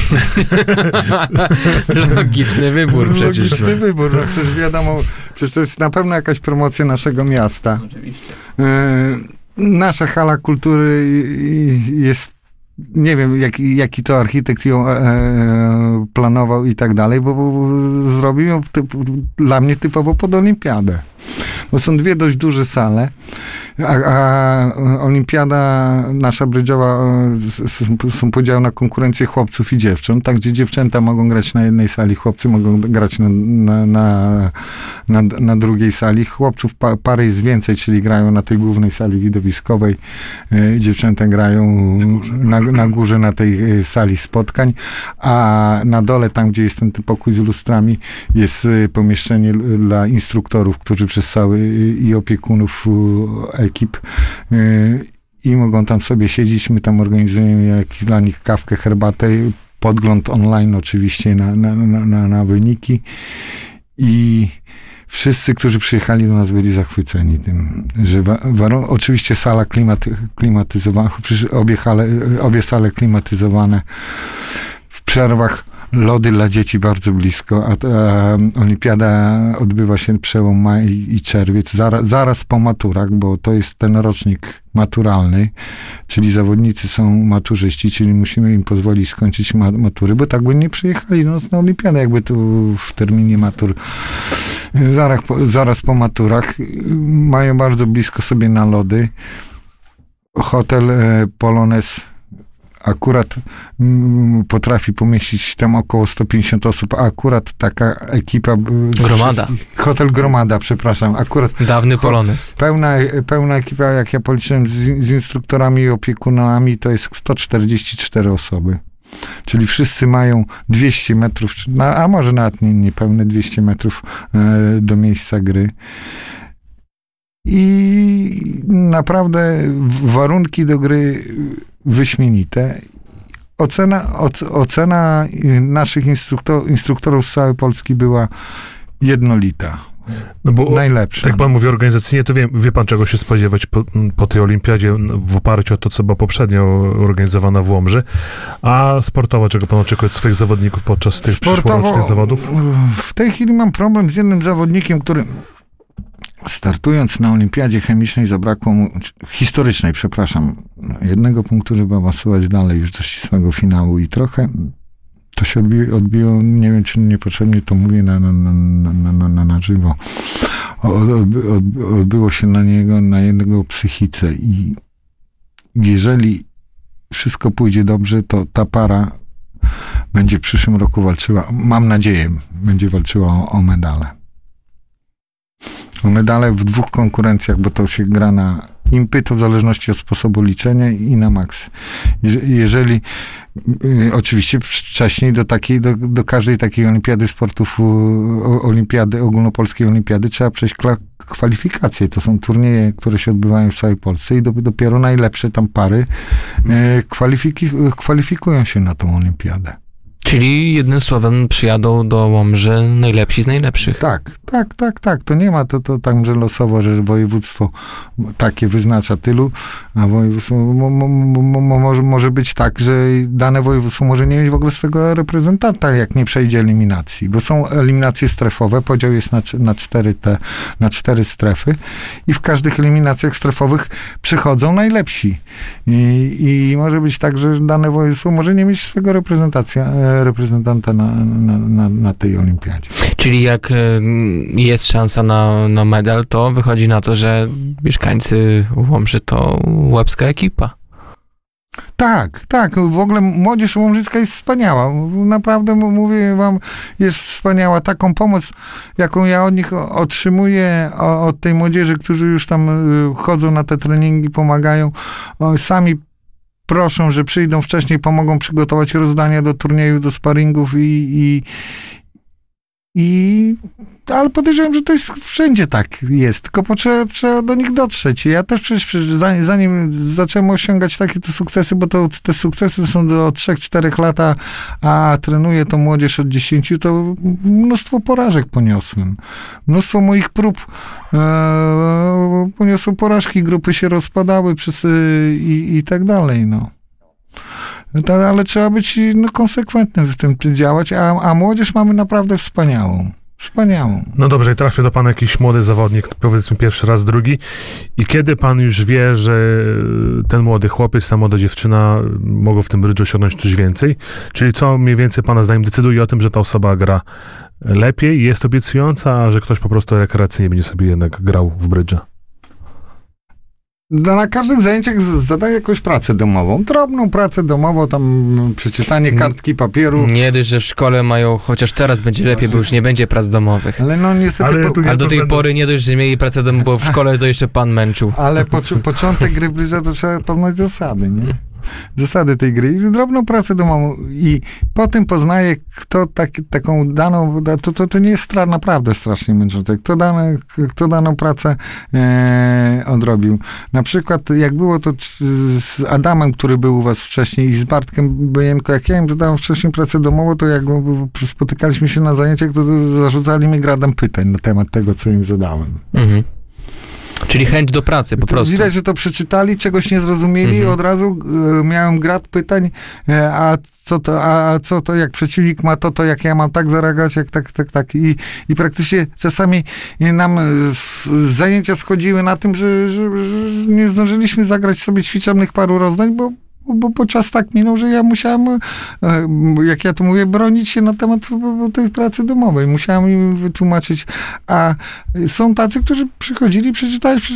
Logiczny wybór przecież. Logiczny wybór, no przecież wiadomo, przecież to jest na pewno jakaś promocja naszego miasta. Oczywiście. Nasza hala kultury jest, nie wiem, jaki to architekt ją planował i tak dalej, bo zrobił ją dla mnie typowo pod olimpiadę. Bo są 2 dość duże sale. A olimpiada nasza brydżowa są podział na konkurencję chłopców i dziewcząt, tak, gdzie dziewczęta mogą grać na jednej sali, chłopcy mogą grać na drugiej sali. Chłopców pary jest więcej, czyli grają na tej głównej sali widowiskowej. Dziewczęta grają na górze, na tej sali spotkań, a na dole, tam gdzie jest ten pokój z lustrami, jest pomieszczenie dla instruktorów, którzy przez cały i opiekunów ekip i mogą tam sobie siedzieć. My tam organizujemy dla nich kawkę, herbatę, podgląd online oczywiście na wyniki i wszyscy, którzy przyjechali do nas, byli zachwyceni tym, że oczywiście sala klimatyzowana, obie sale klimatyzowane, w przerwach lody dla dzieci bardzo blisko, a olimpiada odbywa się przełom maj i czerwiec, zaraz po maturach, bo to jest ten rocznik maturalny, czyli zawodnicy są maturzyści, czyli musimy im pozwolić skończyć matury, bo tak by nie przyjechali do nas na olimpiadę, jakby tu w terminie matur. Zaraz po maturach mają bardzo blisko sobie na lody. Hotel Polones akurat potrafi pomieścić tam około 150 osób, a akurat taka ekipa... Gromada. Hotel Gromada, przepraszam. Akurat dawny Polones. Pełna ekipa, jak ja policzyłem, z instruktorami i opiekunami, to jest 144 osoby. Czyli wszyscy mają 200 metrów, a może nawet niepełne 200 metrów do miejsca gry. I naprawdę warunki do gry wyśmienite. Ocena naszych instruktorów z całej Polski była jednolita. No bo najlepsza. Tak jak pan mówi organizacyjnie, to wie pan, czego się spodziewać po tej olimpiadzie w oparciu o to, co było poprzednio organizowane w Łomży. A sportowo, czego pan oczekuje od swoich zawodników podczas tych przyszłorocznych zawodów? W tej chwili mam problem z jednym zawodnikiem, który startując na olimpiadzie chemicznej zabrakło mu, historycznej, przepraszam, jednego punktu, żeby awansować dalej już do ścisłego finału i trochę to się odbiło, nie wiem, czy niepotrzebnie to mówię na żywo. Odbyło się na jego psychice i jeżeli wszystko pójdzie dobrze, to ta para będzie w przyszłym roku walczyła, mam nadzieję, będzie walczyła o medale. O medale w 2 konkurencjach, bo to się gra na impy, to w zależności od sposobu liczenia i na maks. Jeżeli oczywiście wcześniej do każdej takiej olimpiady sportów, ogólnopolskiej olimpiady trzeba przejść kwalifikacje. To są turnieje, które się odbywają w całej Polsce i dopiero najlepsze tam pary kwalifikują się na tą olimpiadę. Czyli jednym słowem przyjadą do Łomży najlepsi z najlepszych. Tak. To nie ma to tak, że losowo, że województwo takie wyznacza tylu, a województwo może być tak, że dane województwo może nie mieć w ogóle swego reprezentanta, jak nie przejdzie eliminacji, bo są eliminacje strefowe, podział jest na 4 strefy i w każdych eliminacjach strefowych przychodzą najlepsi. I może być tak, że dane województwo może nie mieć swego reprezentanta na tej olimpiadzie. Czyli jak jest szansa na medal, to wychodzi na to, że mieszkańcy Łomży to łebska ekipa. Tak. W ogóle młodzież łomżycka jest wspaniała. Naprawdę mówię wam, jest wspaniała. Taką pomoc, jaką ja od nich otrzymuję, od tej młodzieży, którzy już tam chodzą na te treningi, pomagają. Sami proszą, że przyjdą wcześniej, pomogą przygotować rozdania do turnieju, do sparingów ale podejrzewam, że to jest wszędzie tak jest, tylko trzeba do nich dotrzeć. Ja też przecież zanim zacząłem osiągać takie to sukcesy, bo te sukcesy są do 3-4 lat, a trenuję tą młodzież od 10, to mnóstwo porażek poniosłem. Mnóstwo moich prób poniosło porażki, grupy się rozpadały i tak dalej, no. Ale trzeba być konsekwentnym w tym działać, a młodzież mamy naprawdę wspaniałą. No dobrze, i trafia do pana jakiś młody zawodnik, powiedzmy pierwszy raz, drugi. I kiedy pan już wie, że ten młody chłopiec, ta młoda dziewczyna mogą w tym brydżu osiągnąć coś więcej? Czyli co mniej więcej pana zdaniem decyduje o tym, że ta osoba gra lepiej, jest obiecująca, a że ktoś po prostu rekreacyjnie będzie sobie jednak grał w brydża? Na każdych zajęciach zadaję jakąś pracę domową. Drobną pracę domową, tam przeczytanie kartki papieru. Nie dość, że w szkole mają, chociaż teraz będzie lepiej, bo już nie będzie prac domowych. Ale no niestety... Ale do tej pory nie dość, że mieli pracę domową, bo w szkole to jeszcze pan męczył. Ale początek gry brydża to trzeba poznać zasady, nie? Zasady tej gry. I drobną pracę domową. I potem poznaje, kto taką daną... To nie jest naprawdę strasznie męczące. Kto daną pracę odrobił. Na przykład, jak było to z Adamem, który był u was wcześniej, i z Bartkiem Bojenko, jak ja im dodałem wcześniej pracę domową, to jak spotykaliśmy się na zajęciach, to zarzucali mi gradem pytań na temat tego, co im zadałem. Mhm. Czyli chęć do pracy, po prostu. Widać, że to przeczytali, czegoś nie zrozumieli, od razu miałem grad pytań, a co to, jak przeciwnik ma to jak ja mam tak zareagować, jak tak. I praktycznie czasami nam zajęcia schodziły na tym, że nie zdążyliśmy zagrać sobie ćwiczebnych paru rozdań, bo czas tak minął, że ja musiałem, jak ja to mówię, bronić się na temat tej pracy domowej. Musiałem im wytłumaczyć. A są tacy, którzy przychodzili, przeczytałeś,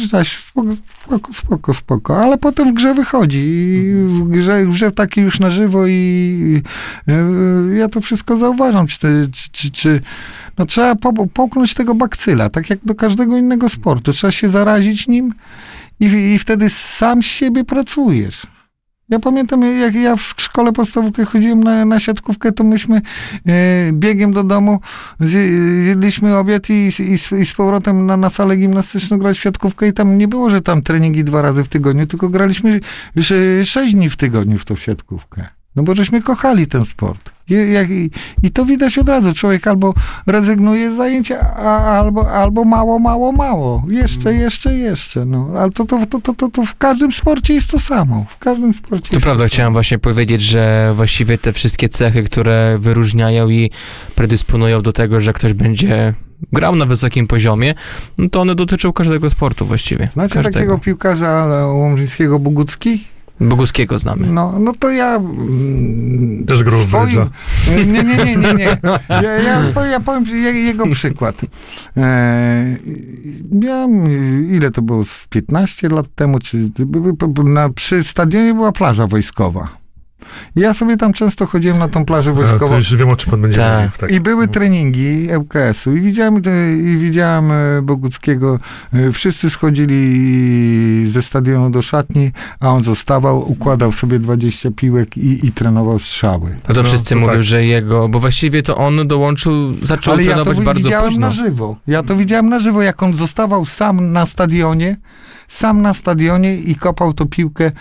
spoko. Ale potem w grze wychodzi. I w grze takiej już na żywo i ja to wszystko zauważam. No trzeba połknąć tego bakcyla, tak jak do każdego innego sportu. Trzeba się zarazić nim i wtedy sam z siebie pracujesz. Ja pamiętam, jak ja w szkole podstawówkę chodziłem na siatkówkę, to myśmy biegiem do domu zjedliśmy obiad i z powrotem na salę gimnastyczną grać w siatkówkę i tam nie było, że tam treningi 2 razy w tygodniu, tylko graliśmy 6 dni w tygodniu w tą siatkówkę. No bo żeśmy kochali ten sport. I to widać od razu. Człowiek albo rezygnuje z zajęcia, albo mało. Jeszcze. No. Ale to w każdym sporcie jest to samo. W każdym sporcie To prawda, chciałem właśnie powiedzieć, że właściwie te wszystkie cechy, które wyróżniają i predysponują do tego, że ktoś będzie grał na wysokim poziomie, no to one dotyczą każdego sportu właściwie. Znacie takiego piłkarza łomżyńskiego Bogucki? Boguskiego znamy. No to ja... Też grał w brydża. Nie. Ja powiem jego przykład. Miałem, ile to było, 15 lat temu, przy stadionie była plaża wojskowa. Ja sobie tam często chodziłem na tą plażę wojskową. To już wiem, o czym pan będzie mówił. Tak. I były treningi ŁKS-u i widziałem Boguckiego. Wszyscy schodzili ze stadionu do szatni, a on zostawał, układał sobie 20 piłek i trenował strzały. A to wszyscy mówią, tak, że jego, bo właściwie to on zaczął trenować bardzo późno. Ja to widziałem na żywo, jak on zostawał sam na stadionie i kopał tą piłkę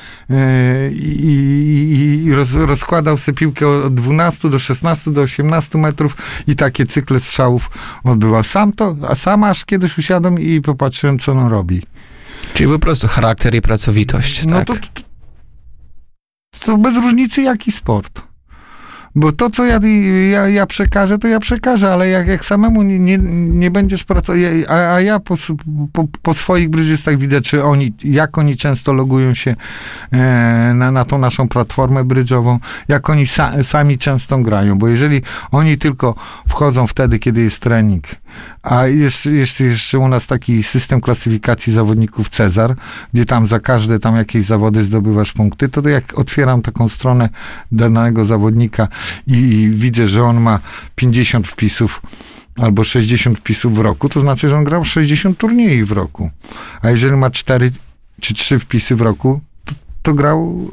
i rozkładał sobie piłkę od 12 do 16 do 18 metrów i takie cykle strzałów odbywał. Sam aż kiedyś usiadłem i popatrzyłem, co on robi. Czyli po prostu charakter i pracowitość. No tak? To bez różnicy jaki sport. Bo to, co ja przekażę, to ja przekażę, ale jak samemu nie będziesz pracować, a ja po swoich brydżystach widzę, jak oni często logują się na tą naszą platformę brydżową, jak oni sami często grają, bo jeżeli oni tylko wchodzą wtedy, kiedy jest trening, a jest jeszcze u nas taki system klasyfikacji zawodników Cezar, gdzie tam za każde tam jakieś zawody zdobywasz punkty, to jak otwieram taką stronę danego zawodnika i widzę, że on ma 50 wpisów albo 60 wpisów w roku, to znaczy, że on grał 60 turniejów w roku. A jeżeli ma 4 czy 3 wpisy w roku, to grał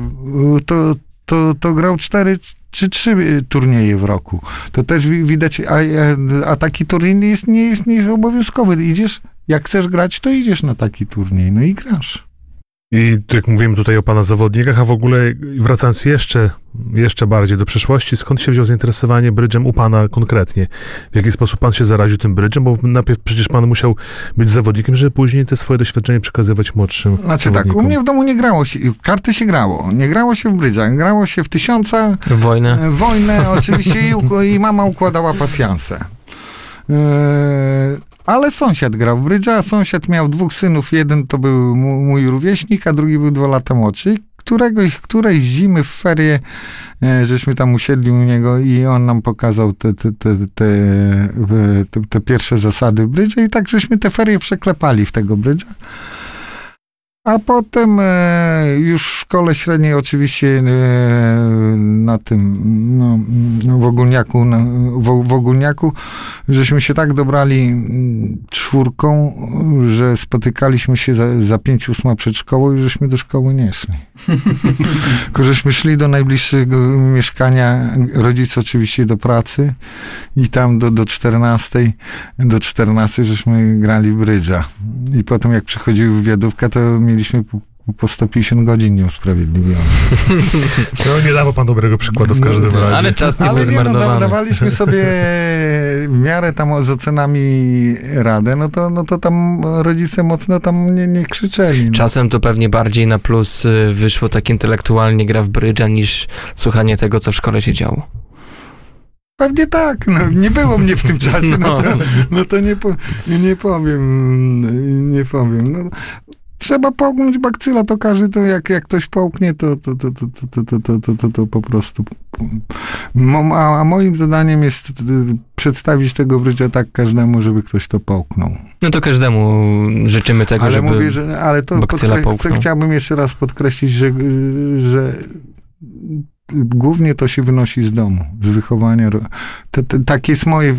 to grał 4 czy 3 turnieje w roku. To też widać, a taki turniej nie jest obowiązkowy. Idziesz, jak chcesz grać, to idziesz na taki turniej, no i grasz. I jak mówimy tutaj o pana zawodnikach, a w ogóle wracając jeszcze bardziej do przeszłości, skąd się wziął zainteresowanie brydżem u pana konkretnie? W jaki sposób pan się zaraził tym brydżem? Bo najpierw przecież pan musiał być zawodnikiem, żeby później te swoje doświadczenia przekazywać młodszym zawodnikom. Tak, u mnie w domu nie grało się, karty się grało. Nie grało się w brydża, grało się w tysiąca. Wojnę oczywiście i mama układała pasjanse. Ale sąsiad grał w brydża, a sąsiad miał 2 synów. Jeden to był mój rówieśnik, a drugi był 2 lata młodszy. Którejś zimy w ferie żeśmy tam usiedli u niego i on nam pokazał te pierwsze zasady w brydża i tak żeśmy te ferie przeklepali w tego brydża. A potem już w szkole średniej oczywiście na tym, w Ogólniaku, żeśmy się tak dobrali czwórką, że spotykaliśmy się za 5-8 przed szkołą i żeśmy do szkoły nie szli. Tylko żeśmy szli do najbliższego mieszkania, rodzice oczywiście do pracy i tam do 14 żeśmy grali brydża. I potem jak przychodziły wywiadówka, to mieliśmy po 150 godzin nieusprawiedliwione. No nie dawał pan dobrego przykładu w każdym razie. Ale czas nie był zmarnowany. Dawaliśmy sobie w miarę tam z ocenami radę, no to tam rodzice mocno tam nie krzyczeli. No. Czasem to pewnie bardziej na plus wyszło tak intelektualnie gra w brydża niż słuchanie tego, co w szkole się działo. Pewnie tak, no, nie było mnie w tym czasie, no to nie powiem. No, trzeba połknąć bakcyla, to każdy, to jak ktoś połknie, to po prostu. A moim zadaniem jest przedstawić tego brydża tak każdemu, żeby ktoś to połknął. No to każdemu życzymy tego, ale żeby mówię, ale to chciałbym jeszcze raz podkreślić, że głównie to się wynosi z domu, z wychowania. Takie jest moje,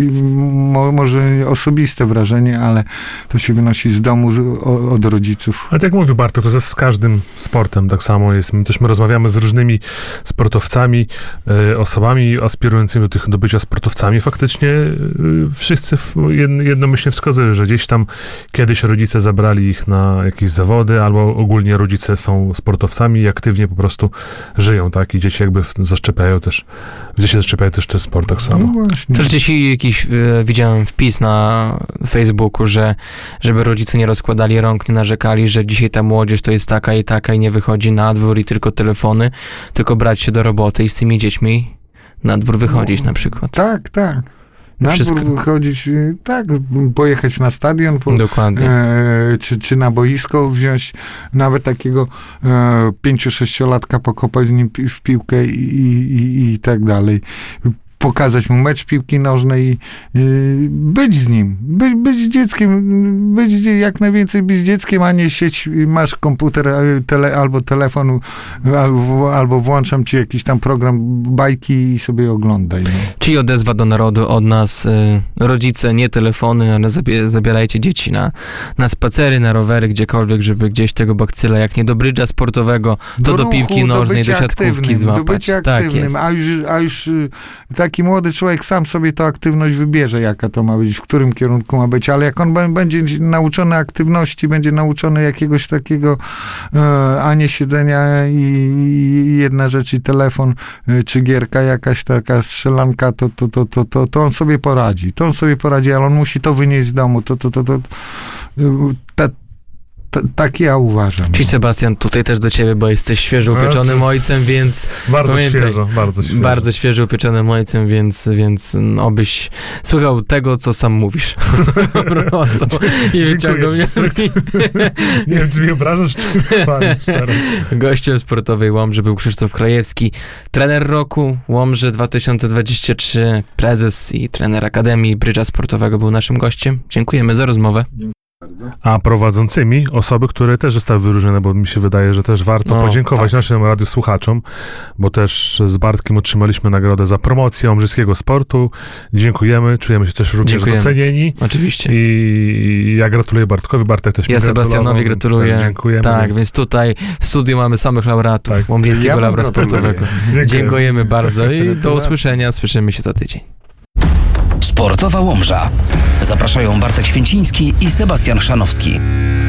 może osobiste wrażenie, ale to się wynosi z domu, od rodziców. Ale tak jak mówił Bartek, to z każdym sportem tak samo jest. My rozmawiamy z różnymi sportowcami, osobami aspirującymi do bycia sportowcami. Faktycznie wszyscy jednomyślnie wskazują, że gdzieś tam kiedyś rodzice zabrali ich na jakieś zawody, albo ogólnie rodzice są sportowcami i aktywnie po prostu żyją, tak? I dzieci jakby zaszczepiają też ten sport tak samo. No właśnie. Też gdzieś jakiś widziałem wpis na Facebooku, żeby rodzice nie rozkładali rąk, nie narzekali, że dzisiaj ta młodzież to jest taka i nie wychodzi na dwór i tylko telefony, tylko brać się do roboty i z tymi dziećmi na dwór wychodzić na przykład. Tak. Na dwór wychodzić, tak, pojechać na stadion, Dokładnie. Czy na boisko wziąć nawet takiego 5-6-latka, pokopać z nim w piłkę i tak dalej. Pokazać mu mecz piłki nożnej i być z nim, być dzieckiem, jak najwięcej być dzieckiem, a nie sieć, masz komputer albo telefon, albo włączam ci jakiś tam program bajki i sobie oglądaj. No. Czyli odezwa do narodu od nas, rodzice, nie telefony, ale zabierajcie dzieci na spacery, na rowery, gdziekolwiek, żeby gdzieś tego bakcyla, jak nie do brydża sportowego, to do piłki nożnej, do siatkówki złapać. Do bycia aktywnym, tak jest. A już taki młody człowiek sam sobie tą aktywność wybierze, jaka to ma być, w którym kierunku ma być, ale jak on będzie nauczony aktywności, będzie nauczony jakiegoś takiego, a nie siedzenia i jedna rzecz i telefon, czy gierka jakaś taka strzelanka, to on sobie poradzi. Ale on musi to wynieść z domu. Tak ja uważam. Czyli Sebastian, tutaj też do ciebie, bo jesteś świeżo upieczonym ojcem, więc bardzo świeżo. Bardzo świeżo upieczonym ojcem, więc obyś słuchał tego, co sam mówisz. Po prostu. I wyciągał wnioski. Nie wiem, czy mnie obrażasz, czy chwalisz teraz. Gościem sportowej Łomży był Krzysztof Krajewski, trener roku Łomży 2023, prezes i trener Akademii Brydża Sportowego był naszym gościem. Dziękujemy za rozmowę. A prowadzącymi osoby, które też zostały wyróżnione, bo mi się wydaje, że też warto podziękować naszym radiosłuchaczom, bo też z Bartkiem otrzymaliśmy nagrodę za promocję łomżyskiego sportu. Dziękujemy, czujemy się też również docenieni. Oczywiście. I ja gratuluję Bartkowi, Bartek też mi gratulował. Sebastianowi gratuluję. Dziękujemy. Tak, więc tutaj w studiu mamy samych laureatów łomżyńskiego laura sportowego. Dziękujemy bardzo i do usłyszenia. Słyszymy się za tydzień. Sportowa Łomża. Zapraszają Bartek Święciński i Sebastian Szanowski.